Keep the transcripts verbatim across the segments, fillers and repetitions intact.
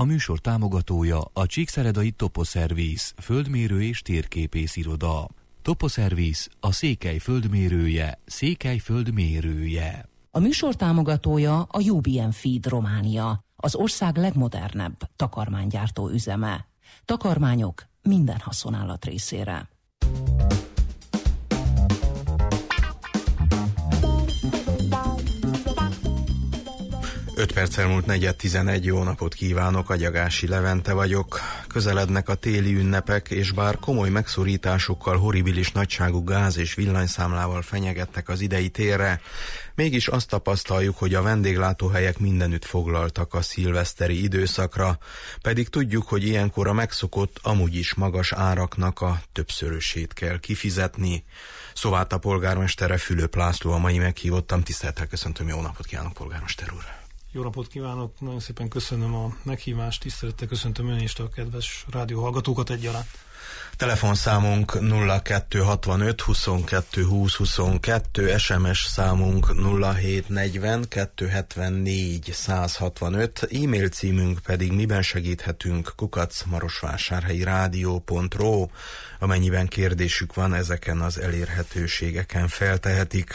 A műsor támogatója a Csíkszeredai Toposzervisz, földmérő és térképész iroda. Toposzervisz, a Székely földmérője, Székely földmérője. A műsor támogatója a u bé em Feed Románia, az ország legmodernebb takarmánygyártó üzeme. Takarmányok minden haszonállat részére. öt perccel múlt negyed tizenegy, jó napot kívánok, Agyagási Levente vagyok. Közelednek a téli ünnepek, és bár komoly megszorításokkal, horribilis nagyságú gáz és villanyszámlával fenyegettek az idei térre, mégis azt tapasztaljuk, hogy a vendéglátóhelyek mindenütt foglaltak a szilveszteri időszakra, pedig tudjuk, hogy ilyenkor a megszokott, amúgy is magas áraknak a többszörösét kell kifizetni. Szováta polgármestere, Fülöp László a mai meghívottam. Tisztelettel köszöntöm, jó napot kívánok, polgármester úr! Jó napot kívánok, nagyon szépen köszönöm a meghívást, tisztelettel köszöntöm ön és a kedves rádióhallgatókat egyaránt. Telefonszámunk nulla kettő hatvanöt huszonkettő húsz huszonkettő, es em es számunk nulla hét negyven kettő hetvennégy száz hatvanöt, e-mail címünk pedig miben segíthetünk kukac marosvásárhelyi rádió pont ro, amennyiben kérdésük van, ezeken az elérhetőségeken feltehetik.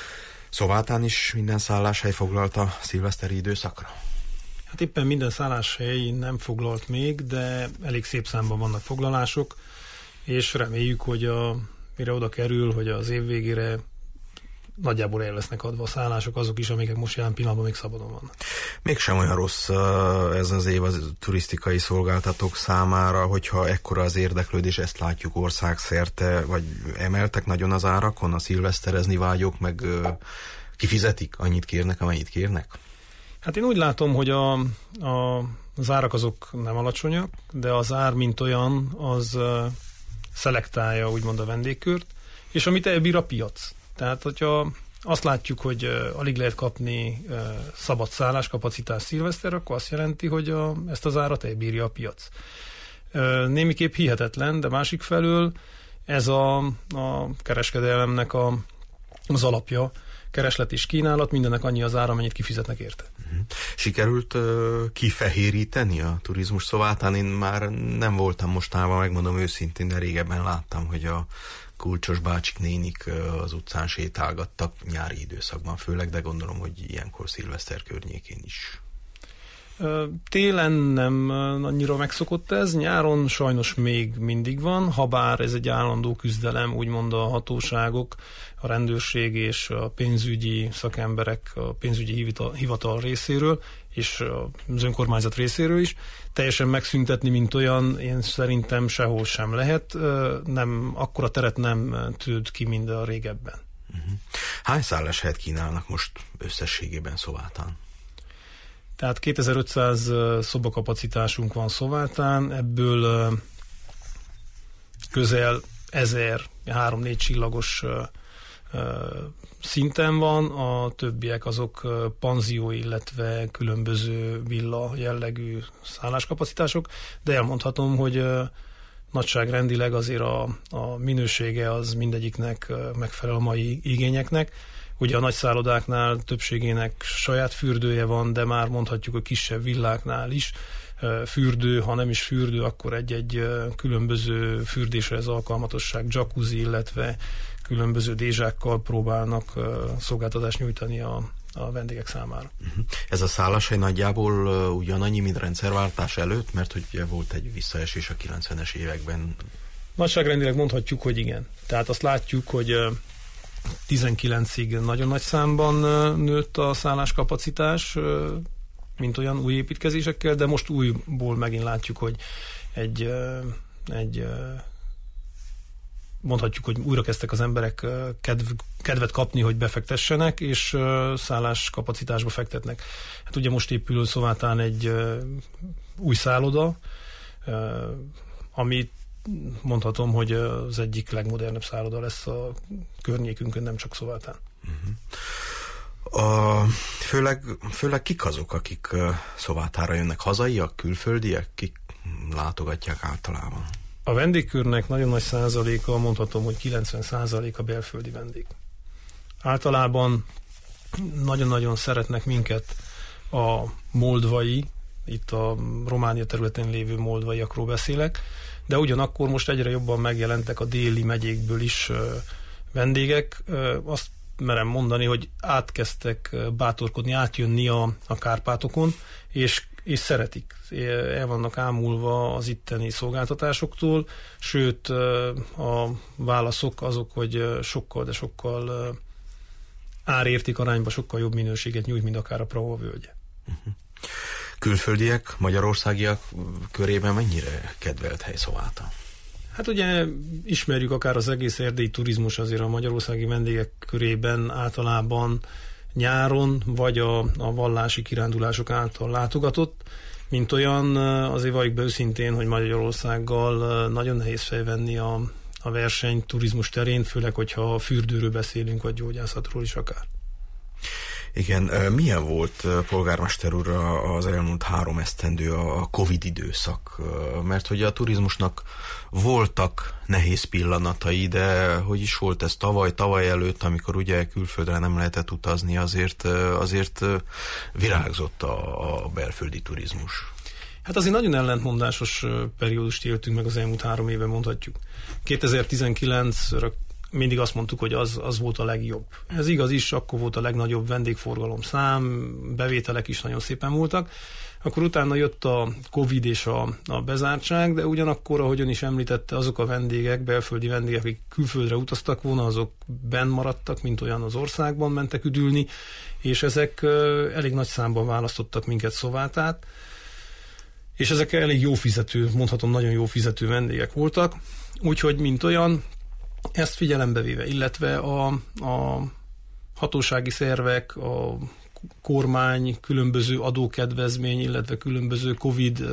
Szovátán is minden szálláshely foglalt a szilveszteri időszakra? Hát éppen minden szálláshely nem foglalt még, de elég szép számban vannak foglalások, és reméljük, hogy a, mire oda kerül, hogy az év végére nagyjából el lesznek adva a szállások, azok is, amiket most jelen pillanatban még szabadon vannak. Mégsem olyan rossz ez az év az turisztikai szolgáltatók számára, hogyha ekkora az érdeklődés, ezt látjuk országszerte, vagy emeltek nagyon az árakon, a szilveszterezni vágyók, meg kifizetik, annyit kérnek, amennyit kérnek? Hát én úgy látom, hogy a, a, az árak azok nem alacsonyak, de az ár, mint olyan, az uh, szelektálja úgymond a vendégkört, és amit elbír a piac. Tehát, hogyha azt látjuk, hogy uh, alig lehet kapni uh, szabad szálláskapacitás szilveszter, akkor azt jelenti, hogy a, ezt az árat elbírja a piac. Uh, némiképp hihetetlen, de másik felől ez a, a kereskedelemnek a, az alapja, kereslet és kínálat, mindennek annyi az ára, amennyit kifizetnek érte. Sikerült uh, kifehéríteni a turizmus Szovátán? Én már nem voltam mostában, megmondom őszintén, de régebben láttam, hogy a kulcsos bácsik nénik uh, az utcán sétálgattak nyári időszakban főleg, de gondolom, hogy ilyenkor szilveszter környékén is. Télen nem annyira megszokott ez, nyáron sajnos még mindig van, habár ez egy állandó küzdelem, úgymond a hatóságok, a rendőrség és a pénzügyi szakemberek, a pénzügyi hivatal részéről, és az önkormányzat részéről is. Teljesen megszüntetni, mint olyan, én szerintem sehol sem lehet, nem, akkora teret nem tűnt ki, mint a régebben. Hány szálláshelyet kínálnak most összességében Szovátán? Tehát kétezer-ötszáz szobakapacitásunk van Szovátán, ebből közel ezer, három-négy csillagos szinten van, a többiek azok panzió, illetve különböző villa jellegű szálláskapacitások, de elmondhatom, hogy nagyságrendileg azért a, a minősége az mindegyiknek megfelel a mai igényeknek. Ugye a nagy szállodáknál többségének saját fürdője van, de már mondhatjuk a kisebb villáknál is fürdő, ha nem is fürdő, akkor egy-egy különböző fürdéshez alkalmatosság, jacuzzi, illetve különböző dézsákkal próbálnak szolgáltatást nyújtani a, a vendégek számára. Ez a szálláshely nagyjából ugyanannyi, mint rendszerváltás előtt, mert hogy volt egy visszaesés a kilencvenes években. Nagyságrendileg mondhatjuk, hogy igen. Tehát azt látjuk, hogy tizenkilencig nagyon nagy számban nőtt a szálláskapacitás, mint olyan új építkezésekkel, de most újból megint látjuk, hogy egy, egy mondhatjuk, hogy újra kezdtek az emberek kedv, kedvet kapni, hogy befektessenek, és szálláskapacitásba fektetnek. Hát ugye most épül Szovátán egy új szálloda, amit mondhatom, hogy az egyik legmodernebb szálloda lesz a környékünkön, nem csak Szovátán. Uh-huh. A, főleg, főleg kik azok, akik uh, Szovátára jönnek? Hazaiak, külföldiek? Kik látogatják általában? A vendégkörnek nagyon nagy százaléka, mondhatom, hogy kilencven százaléka belföldi vendég. Általában nagyon-nagyon szeretnek minket a moldvai itt a Románia területén lévő moldvaiakról beszélek, de ugyanakkor most egyre jobban megjelentek a déli megyékből is vendégek. Azt merem mondani, hogy átkezdtek bátorkodni, átjönni a, a Kárpátokon, és, és szeretik. El vannak ámulva az itteni szolgáltatásoktól, sőt a válaszok azok, hogy sokkal, de sokkal árérték arányban sokkal jobb minőséget nyújt, mint akár a Prahova völgye. Uh-huh. Külföldiek, magyarországiak körében mennyire kedvelt hely Szováta? Hát ugye ismerjük akár az egész erdélyi turizmus azért a magyarországi vendégek körében általában nyáron, vagy a, a vallási kirándulások által látogatott, mint olyan, azért valljuk be őszintén, hogy Magyarországgal nagyon nehéz felvenni a, a verseny turizmus terén, főleg, hogyha fürdőről beszélünk, vagy gyógyászatról is akár. Igen, milyen volt, polgármester úr, az elmúlt három esztendő a Covid időszak? Mert hogy a turizmusnak voltak nehéz pillanatai, de hogy is volt ez tavaly, tavaly előtt, amikor ugye külföldre nem lehetett utazni, azért, azért virágzott a, a belföldi turizmus. Hát azért nagyon ellentmondásos periódust éltünk meg az elmúlt három éve, mondhatjuk. kétezer-tizenkilencre mindig azt mondtuk, hogy az, az volt a legjobb. Ez igaz is, akkor volt a legnagyobb vendégforgalom szám, bevételek is nagyon szépen voltak. Akkor utána jött a Covid és a, a bezártság, de ugyanakkor, ahogy ön is említette, azok a vendégek, belföldi vendégek, akik külföldre utaztak volna, azok benn maradtak, mint olyan az országban mentek üdülni, és ezek elég nagy számban választottak minket Szovátát, és ezek elég jó fizető, mondhatom nagyon jó fizető vendégek voltak, úgyhogy mint olyan, ezt figyelembe véve, illetve a, a hatósági szervek, a kormány, különböző adókedvezmény, illetve különböző Covid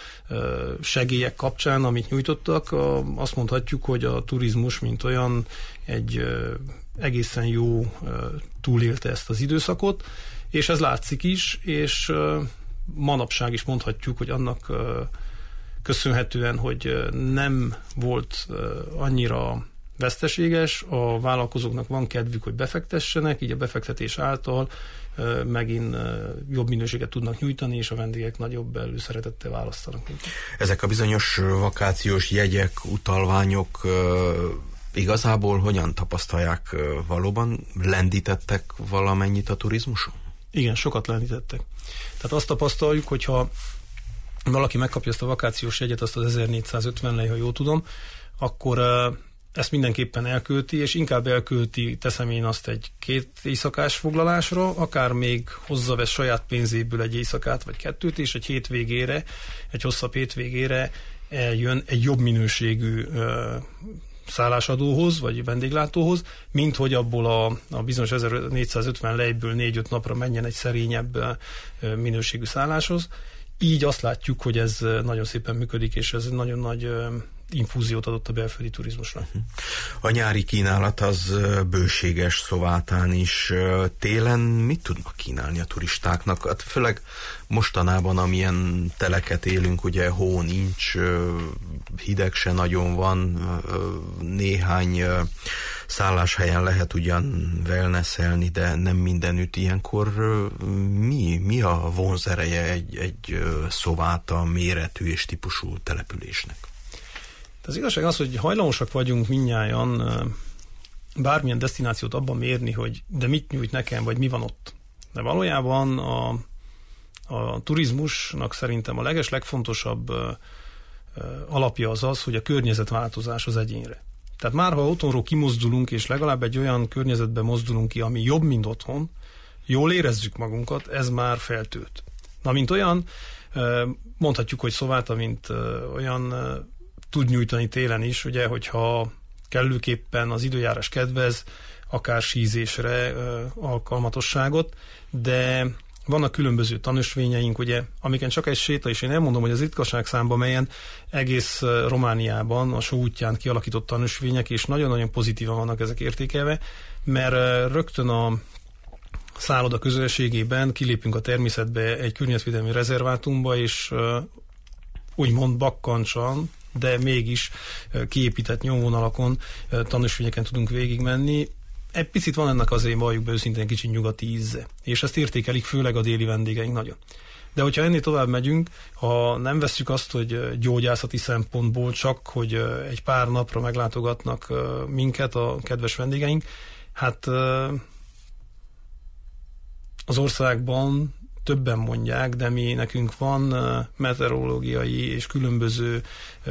segélyek kapcsán, amit nyújtottak, azt mondhatjuk, hogy a turizmus, mint olyan, egy egészen jó túlélte ezt az időszakot, és ez látszik is, és manapság is mondhatjuk, hogy annak köszönhetően, hogy nem volt annyira veszteséges, a vállalkozóknak van kedvük, hogy befektessenek, így a befektetés által megint jobb minőséget tudnak nyújtani, és a vendégek nagyobb előszeretettel választanak. Ezek a bizonyos vakációs jegyek, utalványok igazából hogyan tapasztalják, valóban lendítettek valamennyit a turizmuson? Igen, sokat lendítettek. Tehát azt tapasztaljuk, hogyha valaki megkapja ezt a vakációs jegyet, azt az ezernégyszázötven lej, ha jól tudom, akkor ezt mindenképpen elkölti, és inkább elkölti, teszem én azt egy két éjszakás foglalásra, akár még hozzavesz saját pénzéből egy éjszakát, vagy kettőt, és egy hétvégére, egy hosszabb hétvégére eljön egy jobb minőségű ö, szállásadóhoz, vagy vendéglátóhoz, mint hogy abból a, a bizonyos ezernégyszázötven lejből négy-öt napra menjen egy szerényebb ö, minőségű szálláshoz. Így azt látjuk, hogy ez nagyon szépen működik, és ez nagyon nagy ö, infúziót adott a belföldi turizmusra. A nyári kínálat az bőséges Szovátán is. Télen mit tudnak kínálni a turistáknak? Hát főleg mostanában, amilyen teleket élünk, ugye hó nincs, hideg se nagyon van, néhány szálláshelyen lehet ugyan wellnesselni, de nem mindenütt. Ilyenkor mi, mi a vonzereje egy, egy Szováta méretű és típusú településnek? Az igazság az, hogy hajlamosak vagyunk mindnyájan bármilyen desztinációt abban mérni, hogy de mit nyújt nekem, vagy mi van ott. De valójában a, a turizmusnak szerintem a leges legfontosabb alapja az az, hogy a környezetváltozás az egyénre. Tehát már ha otthonról kimozdulunk, és legalább egy olyan környezetbe mozdulunk ki, ami jobb, mint otthon, jól érezzük magunkat, ez már feltölt. Na, mint olyan, mondhatjuk, hogy Szováta, mint olyan tud nyújtani télen is, ugye, hogyha kellőképpen az időjárás kedvez, akár sízésre ö, alkalmatosságot, de vannak különböző tanösvényeink, ugye, amiken csak egy séta, és én elmondom, hogy az ritkaság számba melyen egész Romániában a só útján kialakított tanösvények, és nagyon-nagyon pozitívan vannak ezek értékelve, mert rögtön a szálloda közösségében kilépünk a természetbe egy környezetvédelmi rezervátumba, és ö, úgymond bakkancsan, de mégis kiépített nyomvonalakon, tanúsvényeken tudunk végigmenni. Egy picit van ennek azért, valljuk be őszintén, kicsit nyugati íze. És ezt értékelik főleg a déli vendégeink nagyon. De hogyha ennél tovább megyünk, ha nem vesszük azt, hogy gyógyászati szempontból csak, hogy egy pár napra meglátogatnak minket a kedves vendégeink, hát az országban többen mondják, de mi nekünk van meteorológiai és különböző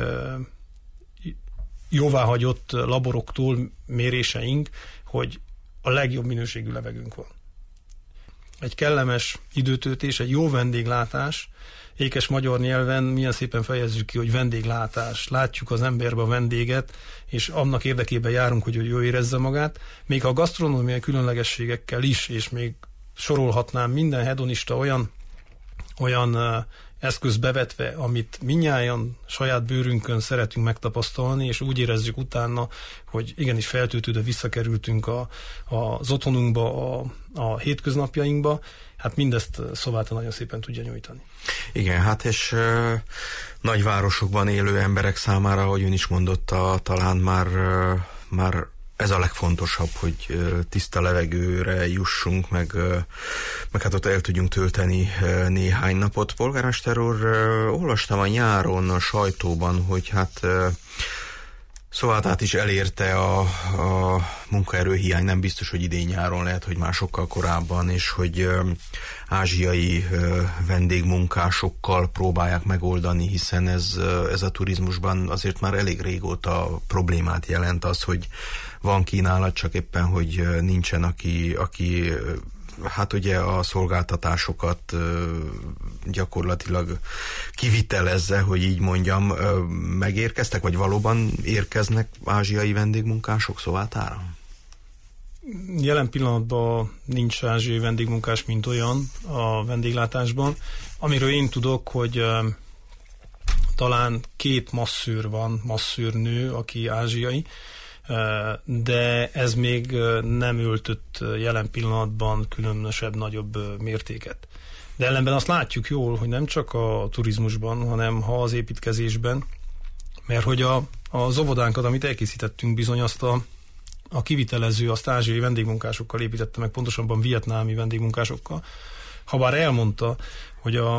jóváhagyott laboroktól méréseink, hogy a legjobb minőségű levegőnk van. Egy kellemes időtöltés, egy jó vendéglátás, ékes magyar nyelven milyen szépen fejezzük ki, hogy vendéglátás. Látjuk az emberbe a vendéget, és annak érdekében járunk, hogy ő jól érezze magát. Még a gasztronómiai különlegességekkel is, és még sorolhatnám minden hedonista olyan, olyan uh, eszköz bevetve, amit mindnyájan saját bőrünkön szeretünk megtapasztalni, és úgy érezzük utána, hogy igenis feltöltődve visszakerültünk a, a, az otthonunkba, a, a hétköznapjainkba, hát mindezt Szováta nagyon szépen tudja nyújtani. Igen, hát és uh, nagyvárosokban élő emberek számára, ahogy ön is mondotta, talán már, uh, már ez a legfontosabb, hogy tiszta levegőre jussunk, meg, meg hát ott el tudjunk tölteni néhány napot. Polgármester úr, olvastam a nyáron a sajtóban, hogy hát Szovátát is elérte a, a munkaerőhiány, nem biztos, hogy idén nyáron, lehet, hogy már sokkal korábban, és hogy ázsiai vendégmunkásokkal próbálják megoldani, hiszen ez, ez a turizmusban azért már elég régóta problémát jelent az, hogy van kínálat, csak éppen, hogy nincsen, aki, aki hát ugye a szolgáltatásokat gyakorlatilag kivitelezze, hogy így mondjam, megérkeztek, vagy valóban érkeznek ázsiai vendégmunkások Szovátára? Jelen pillanatban nincs ázsiai vendégmunkás, mint olyan a vendéglátásban. Amiről én tudok, hogy talán két masszőr van, masszőrnő, aki ázsiai, de ez még nem öltött jelen pillanatban különösebb nagyobb mértéket. De ellenben azt látjuk jól, hogy nem csak a turizmusban, hanem ha az építkezésben, mert hogy a, az óvodánkat, amit elkészítettünk, bizony azt a, a kivitelező, azt ázsiai vendégmunkásokkal építette meg, pontosabban vietnámi vendégmunkásokkal. Habár elmondta, hogy a,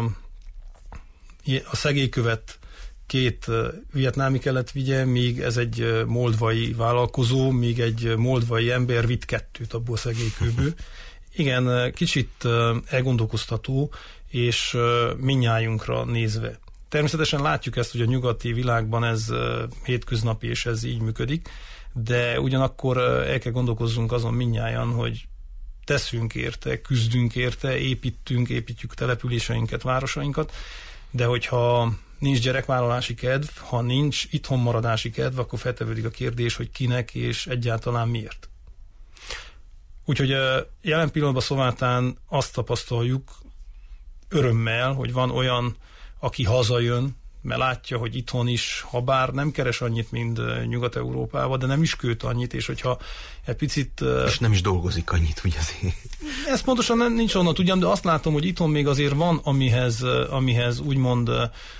a szegélykövet két vietnámi kellett vigye, míg ez egy moldvai vállalkozó, míg egy moldvai ember vitt kettőt abból a szegélykőből. Igen, kicsit elgondolkoztató, és mindnyájunkra nézve. Természetesen látjuk ezt, hogy a nyugati világban ez hétköznapi, és ez így működik, de ugyanakkor el kell gondolkozzunk azon mindnyájan, hogy teszünk érte, küzdünk érte, építünk, építjük településeinket, városainkat, de hogyha nincs gyerekvállalási kedv, ha nincs itthon maradási kedv, akkor feltevődik a kérdés, hogy kinek és egyáltalán miért. Úgyhogy jelen pillanatban Szovátán azt tapasztaljuk örömmel, hogy van olyan, aki hazajön, mert látja, hogy itthon is, ha bár nem keres annyit, mint Nyugat-Európában, de nem is költ annyit, és hogyha egy picit... És nem is dolgozik annyit, ugye azért. Ez pontosan nem, nincs onnan tudjam, de azt látom, hogy itthon még azért van, amihez, amihez úgymond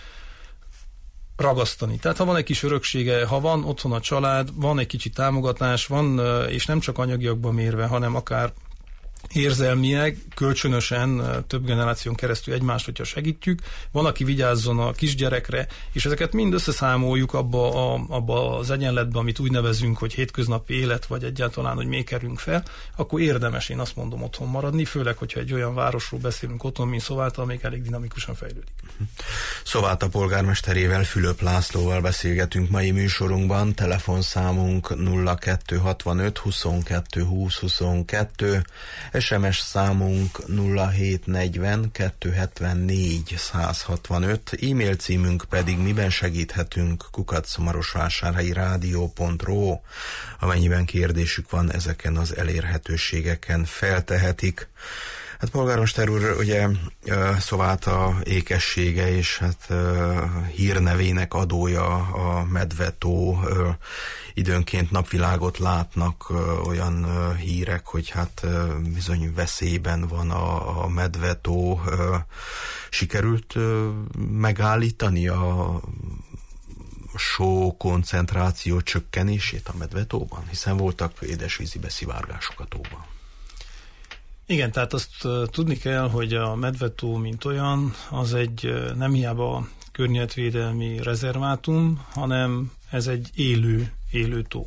ragasztani. Tehát ha van egy kis öröksége, ha van otthon a család, van egy kicsi támogatás, van, és nem csak anyagiakban mérve, hanem akár érzelmileg, kölcsönösen, több generáción keresztül egymást, hogyha segítjük, van, aki vigyázzon a kisgyerekre, és ezeket mind összeszámoljuk abba, a, abba az egyenletbe, amit úgy nevezünk, hogy hétköznapi élet, vagy egyáltalán, hogy mékerünk fel, akkor érdemes, én azt mondom, otthon maradni, főleg, hogyha egy olyan városról beszélünk otthon, mint Szováta, amelyik elég dinamikusan fejlődik. Szováta polgármesterével, Fülöp Lászlóval beszélgetünk mai műsorunkban, telefonszámunk nulla kettő hatvanöt huszonkettő húsz huszonkettő, es em es számunk nulla hét negyven kettő hetvennégy száz hatvanöt, e-mail címünk pedig miben segíthetünk kukac marosvásárhelyi rádió pont ro, amennyiben kérdésük van, ezeken az elérhetőségeken feltehetik. Hát polgármester úr, ugye Szováta ékessége és hát hírnevének adója a Medvetó, időnként napvilágot látnak olyan hírek, hogy hát bizony veszélyben van a, a Medvetó. Sikerült megállítani a só koncentráció csökkenését a Medvetóban, hiszen voltak édesvízi beszivárgások a tóban. Igen, tehát azt tudni kell, hogy a medvetó, mint olyan, az egy nem hiába környezetvédelmi rezervátum, hanem ez egy élő, élő tó.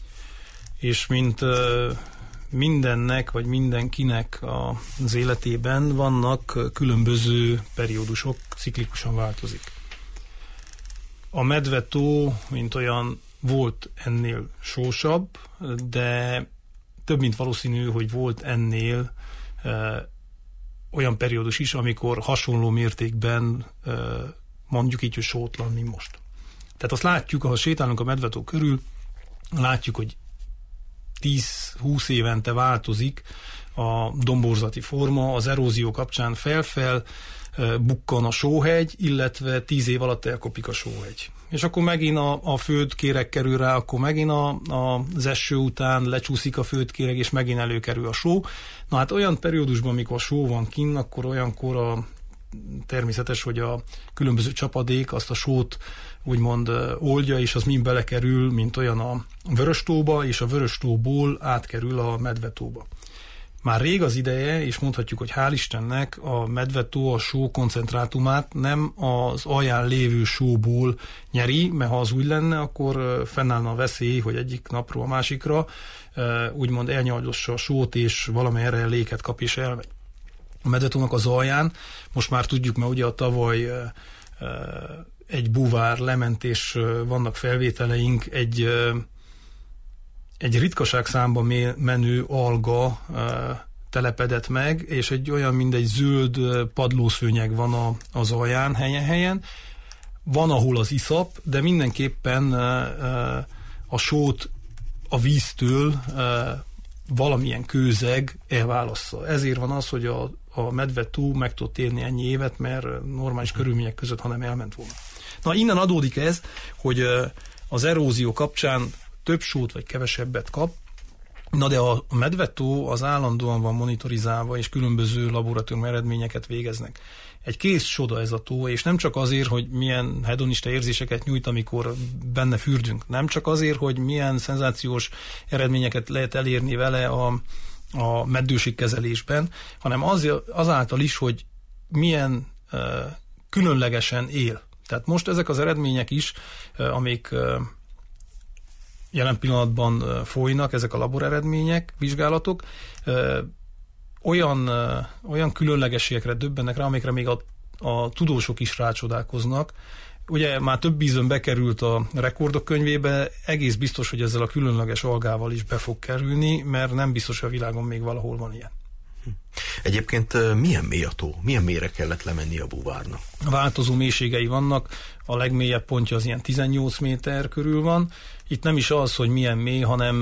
És mint mindennek, vagy mindenkinek az életében vannak különböző periódusok, ciklikusan változik. A medvetó, mint olyan, volt ennél sósabb, de több mint valószínű, hogy volt ennél e, olyan periódus is, amikor hasonló mértékben e, mondjuk így, hogy sótlan, mint most. Tehát azt látjuk, ha sétálunk a medvetó körül, látjuk, hogy tíz-húsz évente változik a domborzati forma, az erózió kapcsán felfel e, bukkan a sóhegy, illetve tíz év alatt elkopik a sóhegy. És akkor megint a, a földkéreg kerül rá, akkor megint a, a, az eső után lecsúszik a földkéreg, és megint előkerül a só. Na hát olyan periódusban, amikor a só van kinn, akkor olyankor a, természetes, hogy a különböző csapadék azt a sót úgymond oldja, és az mind belekerül, mint olyan a vöröstóba, és a vöröstóból átkerül a medvetóba. Már rég az ideje, és mondhatjuk, hogy hál' Istennek a medvetó a só koncentrátumát nem az alján lévő sóból nyeri, mert ha az úgy lenne, akkor fennállna a veszély, hogy egyik napról a másikra úgymond elnyaljossa a sót, és valamelyre léket kap és elmegy. A medvetónak az alján, most már tudjuk, mert ugye a tavaly egy búvár lement, és vannak felvételeink, egy egy ritkaság számba menő alga telepedett meg, és egy olyan, mint egy zöld padlószőnyeg van a, az alján helyen-helyen. Van, ahol az iszap, de mindenképpen a sót a víztől valamilyen kőzeg elválassza. Ezért van az, hogy a, a medvetó meg tud élni ennyi évet, mert normális körülmények között, hanem elment volna. Na, innen adódik ez, hogy az erózió kapcsán több sót vagy kevesebbet kap. Na de a medvetó az állandóan van monitorizálva, és különböző laboratórium eredményeket végeznek. Egy kész csoda ez a tó, és nem csak azért, hogy milyen hedonista érzéseket nyújt, amikor benne fürdünk. Nem csak azért, hogy milyen szenzációs eredményeket lehet elérni vele a, a meddőségkezelésben, hanem az, azáltal is, hogy milyen uh, különlegesen él. Tehát most ezek az eredmények is, uh, amik uh, jelen pillanatban folynak, ezek a laboreredmények, vizsgálatok, ö, olyan, ö, olyan különlegességekre döbbennek rá, amikre még a, a tudósok is rácsodálkoznak. Ugye már több ízön bekerült a rekordok könyvébe, egész biztos, hogy ezzel a különleges algával is be fog kerülni, mert nem biztos, hogy a világon még valahol van ilyen. Egyébként milyen mély a tó? Milyen mélyre kellett lemenni a búvárnak? Változó mélységei vannak, a legmélyebb pontja az ilyen tizennyolc méter körül van. Itt nem is az, hogy milyen mély, hanem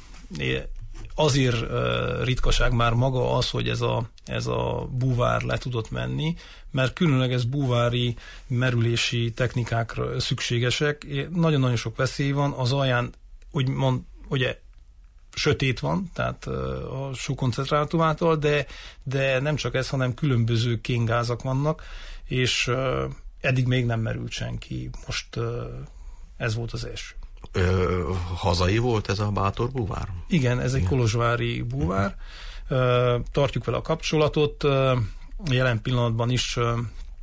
azért ritkaság már maga az, hogy ez a, ez a búvár le tudott menni, mert különleges búvári merülési technikákra szükségesek. Nagyon-nagyon sok veszély van, az alján úgymond, ugye sötét van, tehát a só koncentrátumától, de, de nem csak ez, hanem különböző kéngázak vannak, és eddig még nem merült senki. Most ez volt az első. Ö, hazai volt ez a bátor búvár? Igen, ez egy kolozsvári búvár. Ö, tartjuk vele a kapcsolatot. Jelen pillanatban is ö,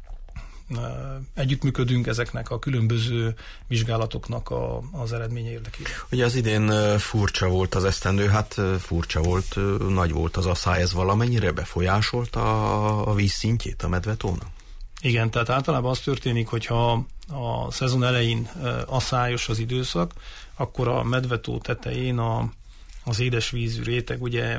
együttműködünk ezeknek a különböző vizsgálatoknak a, az eredménye érdekében. Ugye az idén furcsa volt az esztendő, hát furcsa volt, nagy volt az asszály, ez valamennyire befolyásolta a, a víz szintjét a medvetónak? Igen, tehát általában az történik, hogyha a szezon elején asszályos az időszak, akkor a medvetó tetején a, az édesvízű réteg ugye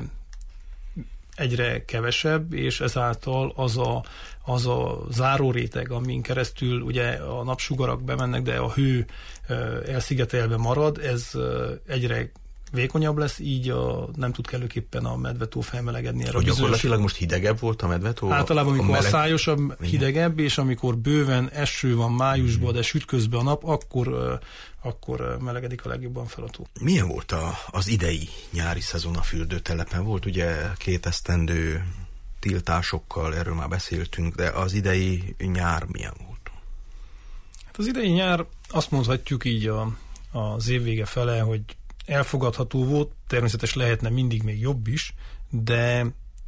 egyre kevesebb, és ezáltal az a, az a záróréteg, amin keresztül ugye a napsugarak bemennek, de a hő elszigetelve marad, ez egyre vékonyabb lesz, így a, nem tud kellőképpen a medvetó felmelegedni. Erre hogy gyakorlatilag most hidegebb volt a medvetó? Általában, amikor meleg... asszályosabb, hidegebb, és amikor bőven eső van májusban, mm. de süt közben a nap, akkor, akkor melegedik a legjobban fel a tó. Milyen volt a, az idei nyári szezon a fürdőtelepen? Volt ugye két esztendő tiltásokkal, erről már beszéltünk, de az idei nyár milyen volt? Hát az idei nyár, azt mondhatjuk így a, az év vége fele, hogy elfogadható volt, természetesen lehetne mindig még jobb is, de,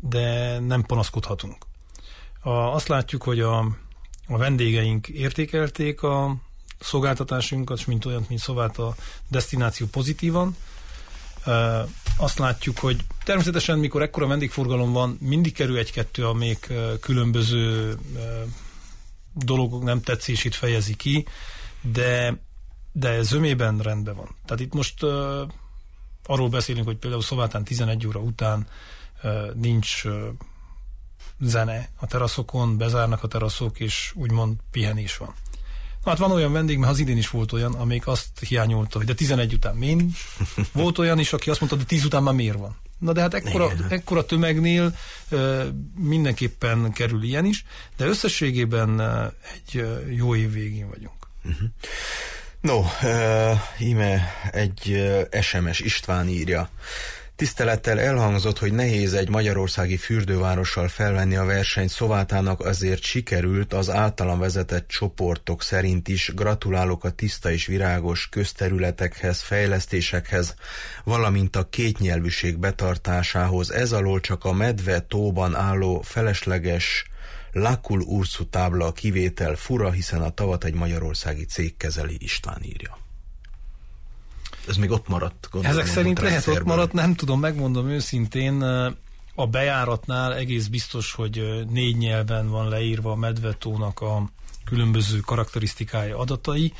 de nem panaszkodhatunk. A, azt látjuk, hogy a, a vendégeink értékelték a szolgáltatásunkat, mint olyan, mint szóval a desztináció pozitívan. E, azt látjuk, hogy természetesen, mikor ekkora vendégforgalom van, mindig kerül egy-kettő, amelyik különböző e, dolgok nem tetszését fejezi ki, de, de zömében rendben van. Tehát itt most e, arról beszélünk, hogy például Szovátán tizenegy óra után e, nincs e, zene a teraszokon, bezárnak a teraszok, és úgymond pihenés van. Na, hát van olyan vendég, mert az idén is volt olyan, amelyik azt hiányolta, hogy de tizenegy után miért nincs. Volt olyan is, aki azt mondta, de tíz után már miért van. Na de hát ekkora, ekkora tömegnél uh, mindenképpen kerül ilyen is, de összességében uh, egy uh, jó év végén vagyunk. Uh-huh. No, uh, íme egy uh, es em es István írja. Tisztelettel elhangzott, hogy nehéz egy magyarországi fürdővárossal felvenni a versenyt, Szovátának azért sikerült az általam vezetett csoportok szerint is. Gratulálok a tiszta és virágos közterületekhez, fejlesztésekhez, valamint a kétnyelvűség betartásához. Ez alól csak a Medve tóban álló felesleges Lakul Ursu tábla a kivétel, fura, hiszen a tavat egy magyarországi cég kezeli, István írja. Ez még ott maradt. Gondolom, ezek szerint lehet ott maradt, nem tudom, megmondom őszintén, a bejáratnál egész biztos, hogy négy nyelven van leírva a Medvetónak a különböző karakterisztikai adatai.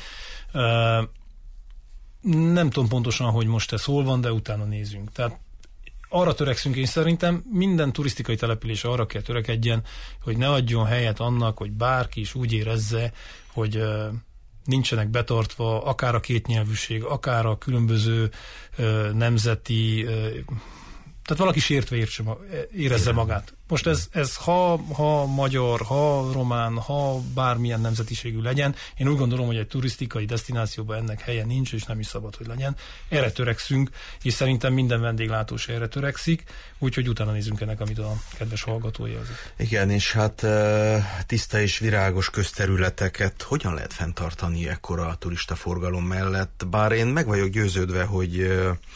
Nem tudom pontosan, hogy most ez hol van, de utána nézünk. Tehát arra törekszünk, én szerintem minden turisztikai település arra kell törekedjen, hogy ne adjon helyet annak, hogy bárki is úgy érezze, hogy nincsenek betartva akár a kétnyelvűség, akár a különböző ö, nemzeti, ö, tehát valaki sértve értse, érezze magát. Most ez, ez ha, ha magyar, ha román, ha bármilyen nemzetiségű legyen, én úgy gondolom, hogy egy turisztikai desztinációban ennek helye nincs, és nem is szabad, hogy legyen. Erre törekszünk, és szerintem minden vendéglátós erre törekszik, úgyhogy utána nézzünk ennek, amit a kedves hallgató jelzett. Igen, és hát tiszta és virágos közterületeket hogyan lehet fenntartani ekkora turistaforgalom mellett? Bár én meg vagyok győződve, hogy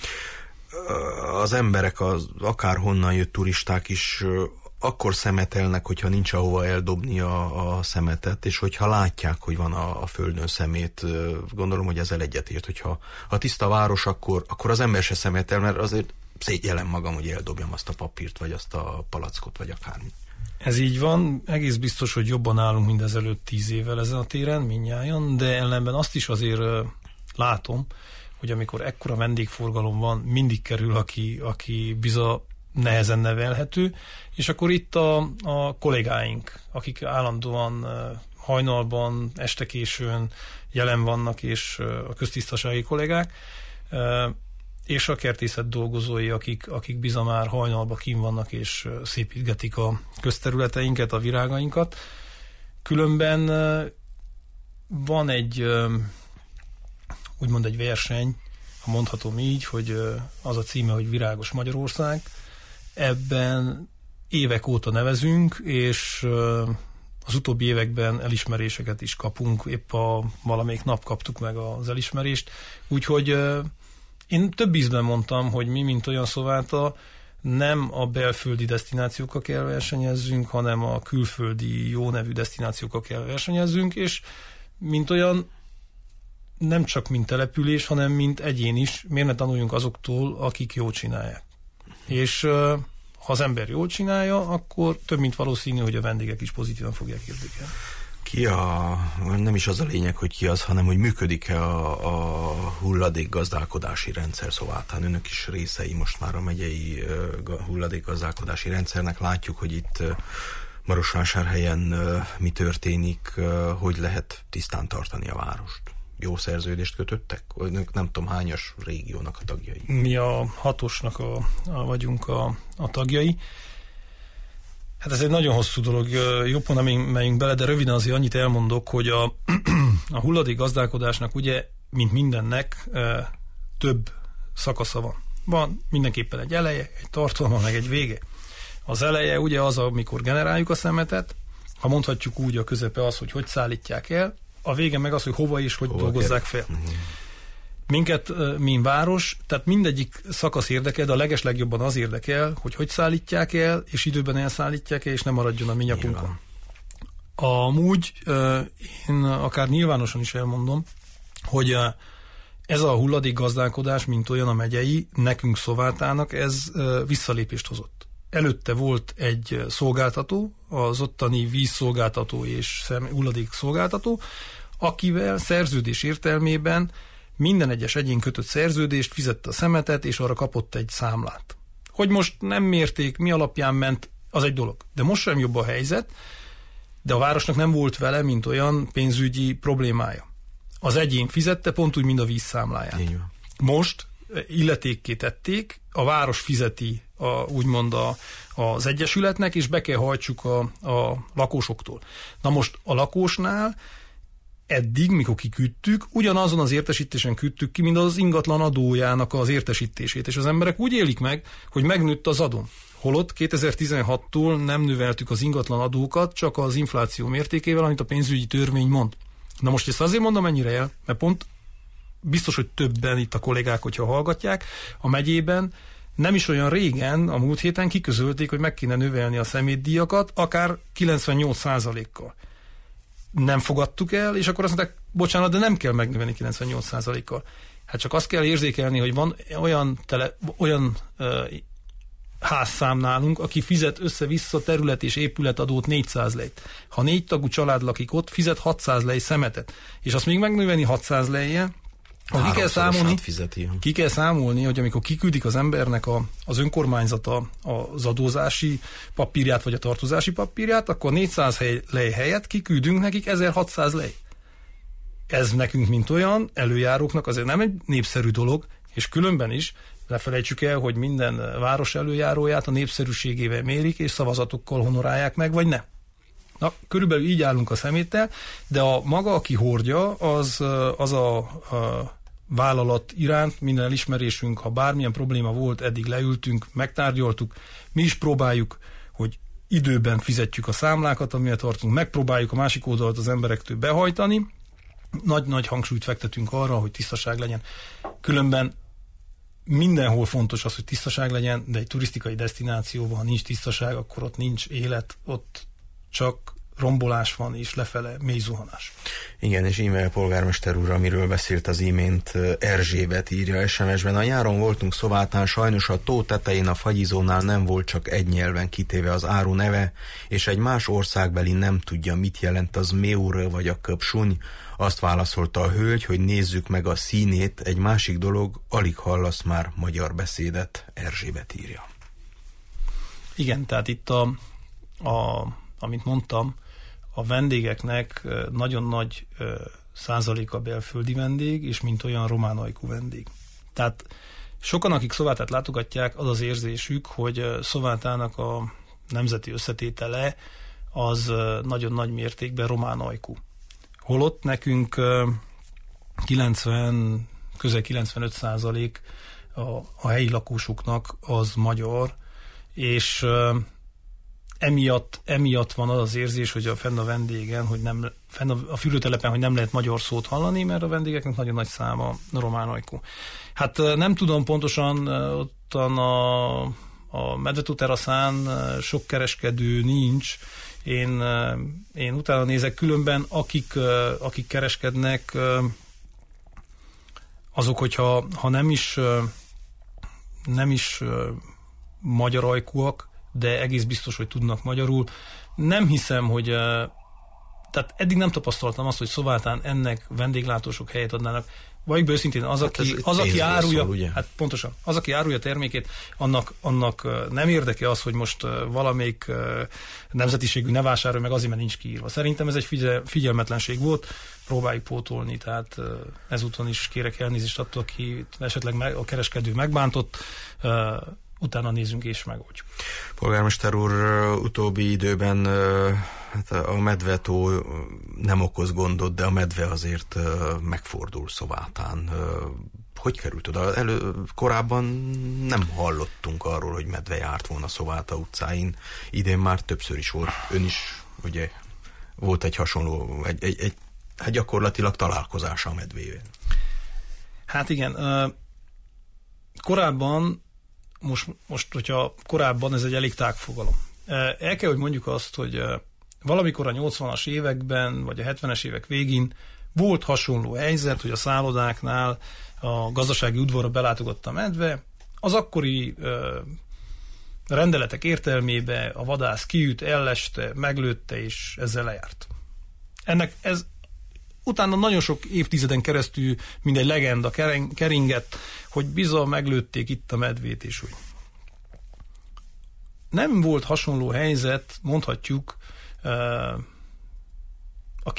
az emberek, az akárhonnan jött turisták is akkor szemetelnek, hogyha nincs ahova eldobni a, a szemetet, és hogyha látják, hogy van a, a földön szemét, gondolom, hogy ezzel egyetért, hogyha ha tiszta város, akkor, akkor az ember se szemetel, mert azért szégyellem magam, hogy eldobjam azt a papírt, vagy azt a palackot, vagy akármi. Ez így van, egész biztos, hogy jobban állunk mindezelőtt tíz évvel ezen a téren, mindnyájan, de ellenben azt is azért látom, hogy amikor ekkora vendégforgalom van, mindig kerül, aki, aki biza nehezen nevelhető, és akkor itt a, a kollégáink, akik állandóan hajnalban, este későn jelen vannak, és a köztisztasági kollégák, és a kertészet dolgozói, akik, akik biza már hajnalban kint vannak, és szépítgetik a közterületeinket, a virágainkat. Különben van egy úgymond egy verseny, ha mondhatom így, hogy az a címe, hogy Virágos Magyarország. Ebben évek óta nevezünk, és az utóbbi években elismeréseket is kapunk, épp a valamelyik nap kaptuk meg az elismerést. Úgyhogy én több ízben mondtam, hogy mi, mint olyan Szováta, nem a belföldi desztinációkkal kell versenyezzünk, hanem a külföldi jó nevű desztinációkkal kell versenyezzünk, és mint olyan nem csak mint település, hanem mint egyén is, miért ne tanuljunk azoktól, akik jól csinálják. És uh, ha az ember jól csinálja, akkor több mint valószínű, hogy a vendégek is pozitívan fogják értékelni. Ki a, nem is az a lényeg, hogy ki az, hanem hogy működik-e a, a hulladékgazdálkodási rendszer Szovátán. Önök is részei most már a megyei uh, hulladékgazdálkodási rendszernek. Látjuk, hogy itt uh, Marosvásárhelyen uh, mi történik, uh, hogy lehet tisztán tartani a várost. Jó szerződést kötöttek? Nem tudom, hányas régiónak a tagjai? Mi a hatosnak a, a vagyunk a, a tagjai. Hát ez egy nagyon hosszú dolog, jobban nem megyünk bele, de röviden azért annyit elmondok, hogy a, a hulladék gazdálkodásnak ugye, mint mindennek, több szakasza van. Van mindenképpen egy eleje, egy tartalma, meg egy vége. Az eleje ugye az, amikor generáljuk a szemetet, ha mondhatjuk úgy, a közepe az, hogy hogy szállítják el, a vége meg az, hogy hova és hogy hova dolgozzák fel. Mm-hmm. Minket, mint város, tehát mindegyik szakasz érdekel, de a legeslegjobban az érdekel, hogy hogy szállítják el, és időben elszállítják el, és nem maradjon a mi nyakunkon. Amúgy én akár nyilvánosan is elmondom, hogy ez a hulladékgazdálkodás, mint olyan a megyei, nekünk Szovátának ez visszalépést hozott. Előtte volt egy szolgáltató, az ottani vízszolgáltató és hulladékszolgáltató, akivel szerződés értelmében minden egyes egyén kötött szerződést, fizette a szemetet, és arra kapott egy számlát. Hogy most nem mérték, mi alapján ment, az egy dolog. De most sem jobb a helyzet, de a városnak nem volt vele, mint olyan pénzügyi problémája. Az egyén fizette, pont úgy, mint a vízszámláját. Most illetékké tették, a város fizeti a, úgymond a, az egyesületnek, és be kell hajtsuk a, a lakósoktól. Na most a lakósnál eddig, mikor kiküldtük, ugyanazon az értesítésen küldtük ki, mint az ingatlan adójának az értesítését, és az emberek úgy élik meg, hogy megnőtt az adó. Holott kétezer-tizenhattól nem növeltük az ingatlan adókat, csak az infláció mértékével, amit a pénzügyi törvény mond. Na most ezt azért mondom ennyire el, mert pont biztos, hogy többen itt a kollégák, hogyha hallgatják, a megyében nem is olyan régen, a múlt héten kiközölték, hogy meg kéne növelni a szemétdíjakat, akár kilencvennyolc százalékkal. Nem fogadtuk el, és akkor azt mondták, bocsánat, de nem kell megnövelni kilencvennyolc százalékkal. Hát csak azt kell érzékelni, hogy van olyan, tele, olyan uh, házszám nálunk, aki fizet össze-vissza terület és épületadót négyszáz lejt. Ha négy tagú család lakik ott, fizet hatszáz lej szemetet. És azt még megnövelni hatszáz lejjel, ki kell, számolni, ki kell számolni, hogy amikor kiküldik az embernek a, az önkormányzata az adózási papírját, vagy a tartozási papírját, akkor négyszáz lej helyett kiküldünk nekik ezerhatszáz lej. Ez nekünk, mint olyan előjáróknak azért nem egy népszerű dolog, és különben is ne felejtsük el, hogy minden város előjáróját a népszerűségével mérik, és szavazatokkal honorálják meg, vagy ne. Na, körülbelül így állunk a szeméttel, de a maga, aki hordja, az, az a, a vállalat iránt minden elismerésünk, ha bármilyen probléma volt, eddig leültünk, megtárgyaltuk, mi is próbáljuk, hogy időben fizetjük a számlákat, amivel tartunk, megpróbáljuk a másik oldalt az emberektől behajtani, nagy-nagy hangsúlyt fektetünk arra, hogy tisztaság legyen. Különben mindenhol fontos az, hogy tisztaság legyen, de egy turisztikai desztinációban, ha nincs tisztaság, akkor ott nincs élet, ott csak rombolás van, és lefele mély zuhanás. Igen, és e-mail polgármester úr, amiről beszélt az imént, Erzsébet írja es em es-ben. A nyáron voltunk Szovátán, sajnos a tó tetején a fagyizónál nem volt csak egy nyelven kitéve az áru neve, és egy más országbeli nem tudja, mit jelent az méúr vagy a köpsuny. Azt válaszolta a hölgy, hogy nézzük meg a színét, egy másik dolog, alig hallasz már magyar beszédet, Erzsébet írja. Igen, tehát itt a, a amit mondtam, a vendégeknek nagyon nagy százaléka belföldi vendég, és mint olyan román ajkú vendég. Tehát sokan, akik Szovátát látogatják, az az érzésük, hogy Szovátának a nemzeti összetétele az nagyon nagy mértékben román ajkú. Holott nekünk kilencven, közel kilencvenöt százalék a, a helyi lakósoknak az magyar, és Emiatt, emiatt van az az érzés, hogy a fenn a vendégen, hogy nem, fenn a, a fülőtelepen, hogy nem lehet magyar szót hallani, mert a vendégeknek nagyon nagy száma román ajkú. Hát nem tudom pontosan, ottan a, a Medvetó teraszán sok kereskedő nincs. Én, én utána nézek, különben akik, akik kereskednek, azok, hogyha ha nem is, nem is magyar ajkúak, de egész biztos, hogy tudnak magyarul. Nem hiszem, hogy... Tehát eddig nem tapasztaltam azt, hogy Szovátán ennek vendéglátósok helyet adnának. Valljuk be őszintén, az, hát aki, az, aki árulja... Szól, hát pontosan. Az, aki árulja termékét, annak, annak nem érdeke az, hogy most valamelyik nemzetiségű ne vásárolja meg azért, mert nincs kiírva. Szerintem ez egy figyel, figyelmetlenség volt, próbáljuk pótolni, tehát ezúton is kérek elnézést attól, aki esetleg meg, a kereskedő megbántott, utána nézzünk és megoldjuk. Polgármester úr, utóbbi időben hát a medvetó nem okoz gondot, de a medve azért megfordul Szovátán. Hogy került oda? Elő, korábban nem hallottunk arról, hogy medve járt volna Szováta utcáin. Idén már többször is volt. Ön is, ugye, volt egy hasonló, egy, egy, egy hát gyakorlatilag találkozása a medvével. Hát igen, korábban, most, most hogyha korábban, ez egy elég tág fogalom. El kell, hogy mondjuk azt, hogy valamikor a nyolcvanas években, vagy a hetvenes évek végén volt hasonló helyzet, hogy a szállodáknál a gazdasági udvarra belátogott a medve, az akkori ö, rendeletek értelmébe a vadász kiüt, elleste, meglőtte, és ezzel lejárt. Ennek ez utána nagyon sok évtizeden keresztül mindegy legenda keringett, hogy bizony meglőtték itt a medvét, és úgy. Nem volt hasonló helyzet, mondhatjuk, a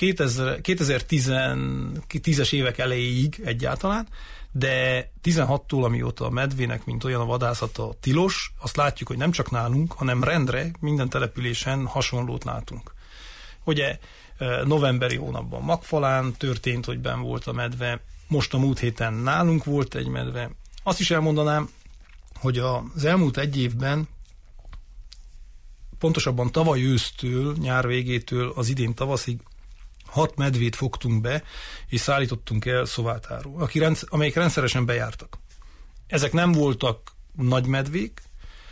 kétezer-tízes évek elejéig egyáltalán, de tizenhattól, amióta a medvének, mint olyan a vadászata tilos, azt látjuk, hogy nem csak nálunk, hanem rendre minden településen hasonlót látunk. Ugye novemberi hónapban Magfalán történt, hogy benn volt a medve, most a múlt héten nálunk volt egy medve. Azt is elmondanám, hogy az elmúlt egy évben, pontosabban tavaly ősztől, nyár végétől az idén tavaszig hat medvét fogtunk be, és szállítottunk el Szovátáról, aki rendsz- amelyek rendszeresen bejártak. Ezek nem voltak nagy medvék,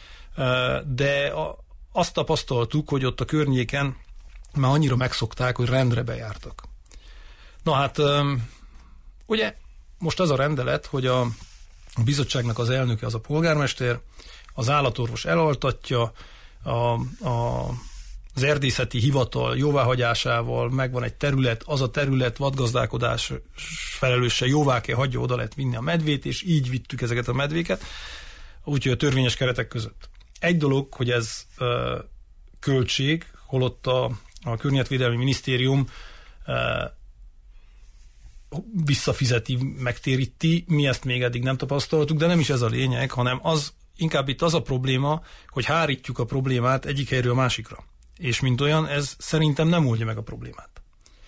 de azt tapasztaltuk, hogy ott a környéken már annyira megszokták, hogy rendre bejártak. Na hát, ugye most az a rendelet, hogy a bizottságnak az elnöke az a polgármester, az állatorvos elaltatja, a, a, az erdészeti hivatal jóváhagyásával megvan egy terület, az a terület vadgazdálkodás felelőse jóvá kell hagyja, oda lehet vinni a medvét, és így vittük ezeket a medvéket, úgyhogy a törvényes keretek között. Egy dolog, hogy ez ö, költség, holott a, a Környezetvédelmi Minisztérium ö, visszafizeti, megtéríti, mi ezt még eddig nem tapasztaltuk, de nem is ez a lényeg, hanem az, inkább itt az a probléma, hogy hárítjuk a problémát egyik helyről a másikra. És mint olyan, ez szerintem nem oldja meg a problémát.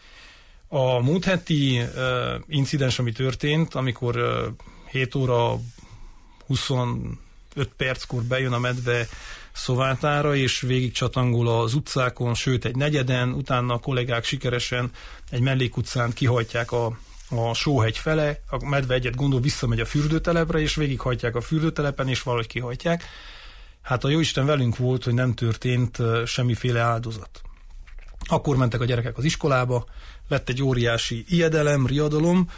A múlt heti uh, incidens, ami történt, amikor uh, hét óra huszonöt perckor bejön a medve Szovátára, és végig csatangol az utcákon, sőt egy negyeden, utána a kollégák sikeresen egy mellékutcán kihajtják a, a Sóhegy fele, a medve egyet gondol visszamegy a fürdőtelepre, és végighajtják a fürdőtelepen, és valahogy kihajtják. Hát a jóisten velünk volt, hogy nem történt semmiféle áldozat. Akkor mentek a gyerekek az iskolába, lett egy óriási ijedelem, riadalom.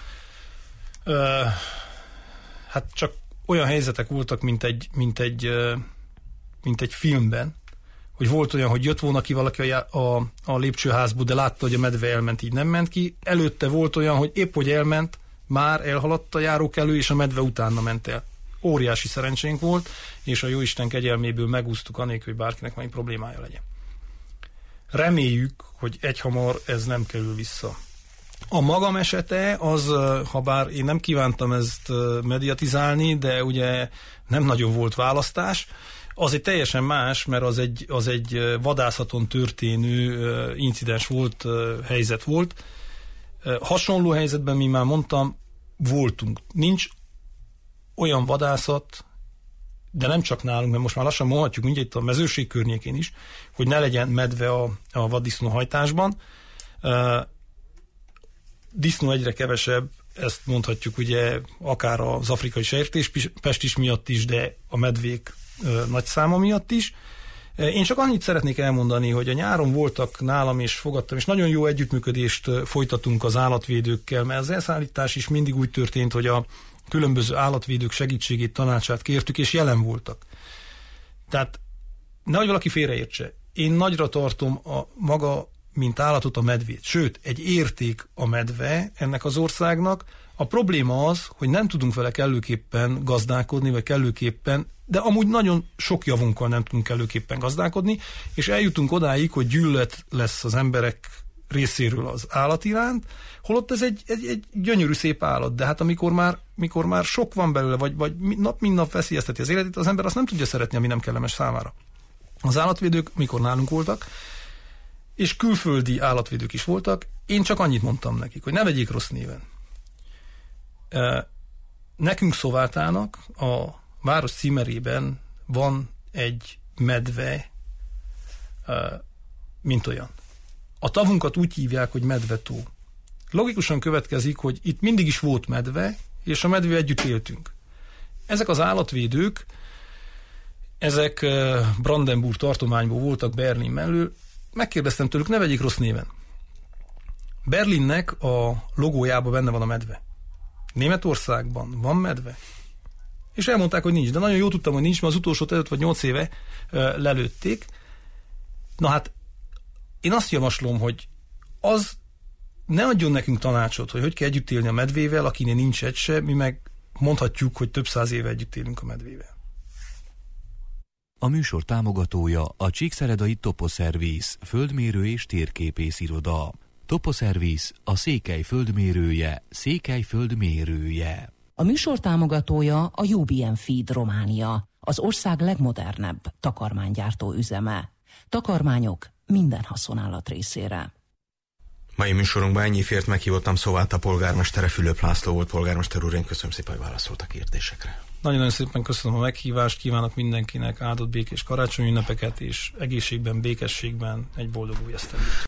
Hát csak olyan helyzetek voltak, mint egy, mint egy, mint egy filmben, hogy volt olyan, hogy jött volna ki valaki a, a, a lépcsőházból, de látta, hogy a medve elment, így nem ment ki. Előtte volt olyan, hogy épp hogy elment, már elhaladt a járókelő, és a medve utána ment el. Óriási szerencsénk volt, és a jóisten kegyelméből megúsztuk anélkül, hogy bárkinek valami problémája legyen. Reméljük, hogy egyhamar ez nem kerül vissza. A magam esete az, ha bár én nem kívántam ezt mediatizálni, de ugye nem nagyon volt választás, az egy teljesen más, mert az egy, az egy vadászaton történő incidens volt, helyzet volt. Hasonló helyzetben, mi már mondtam, voltunk. Nincs olyan vadászat, de nem csak nálunk, mert most már lassan mondhatjuk mindjárt itt a mezőség környékén is, hogy ne legyen medve a, a vaddisznóhajtásban. Uh, disznó egyre kevesebb, ezt mondhatjuk ugye akár az afrikai sertéspestis miatt is, de a medvék uh, nagy száma miatt is. Uh, én csak annyit szeretnék elmondani, hogy a nyáron voltak nálam, és fogadtam, és nagyon jó együttműködést folytatunk az állatvédőkkel, mert az elszállítás is mindig úgy történt, hogy a különböző állatvédők segítségét, tanácsát kértük, és jelen voltak. Tehát nehogy valaki félreértse. Én nagyra tartom a maga, mint állatot, a medvét. Sőt, egy érték a medve ennek az országnak. A probléma az, hogy nem tudunk vele kellőképpen gazdálkodni, vagy kellőképpen, de amúgy nagyon sok javunkkal nem tudunk kellőképpen gazdálkodni, és eljutunk odáig, hogy gyűlölet lesz az emberek részéről az állat iránt, holott ez egy, egy, egy gyönyörű szép állat, de hát amikor már, mikor már sok van belőle, vagy, vagy nap mint nap veszélyezteti az életét, az ember azt nem tudja szeretni, ami nem kellemes számára. Az állatvédők, mikor nálunk voltak, és külföldi állatvédők is voltak, én csak annyit mondtam nekik, hogy ne vegyék rossz néven. Nekünk Szovátának a város címerében van egy medve, mint olyan. A tavunkat úgy hívják, hogy Medvetó. Logikusan következik, hogy itt mindig is volt medve, és a medvével együtt éltünk. Ezek az állatvédők, ezek Brandenburg tartományból voltak Berlin mellől, megkérdeztem tőlük, ne vegyék rossz néven. Berlinnek a logójában benne van a medve. Németországban van medve? És elmondták, hogy nincs, de nagyon jól tudtam, hogy nincs, mert az utolsó öt vagy nyolc éve ö, lelőtték. Na hát, én azt javaslom, hogy az ne adjon nekünk tanácsot, hogy hogy kell együtt élni a medvével, akinél nincs egy se, mi meg mondhatjuk, hogy több száz éve együtt élünk a medvével. A műsor támogatója a Csíkszeredai Toposzerviz, földmérő és térképész iroda. Toposzerviz a Székely földmérője, Székely földmérője. A műsor támogatója a u bé en Feed Románia, az ország legmodernebb takarmánygyártó üzeme. Takarmányok minden haszonállat részére. Mai műsorunkban ennyi fért, meghívottam Szováta polgármestere, Fülöp László volt polgármester úr. Én köszönöm szépen, hogy válaszolt a kérdésekre. Nagyon-nagyon szépen köszönöm a meghívást, kívánok mindenkinek áldott békés karácsonyi ünnepeket, és egészségben, békességben egy boldog új esztendőt.